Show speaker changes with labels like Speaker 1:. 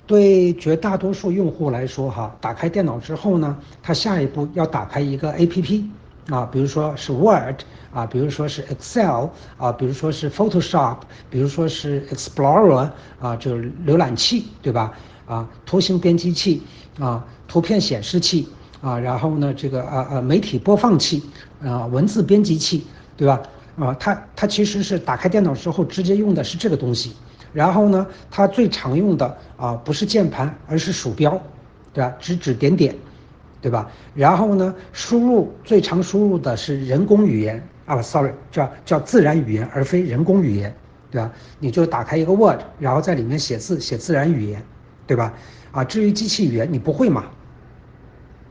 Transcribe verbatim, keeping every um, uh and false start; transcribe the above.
Speaker 1: 对绝大多数用户来说，哈，打开电脑之后呢，他下一步要打开一个 A P P 啊，比如说是 Word 啊，比如说是 Excel 啊，比如说是 Photoshop，比如说是 Explorer 啊，就是浏览器，对吧？啊，图形编辑器啊，图片显示器啊，然后呢，这个呃呃媒体播放器啊，文字编辑器，对吧？啊，它它其实是打开电脑之后直接用的是这个东西。然后呢，它最常用的啊不是键盘，而是鼠标，对吧？指指点点，对吧？然后呢，输入最常输入的是人工语言啊，sorry，叫叫自然语言，而非人工语言，对吧？你就打开一个 Word，然后在里面写字，写自然语言，对吧？啊，至于机器语言你不会嘛，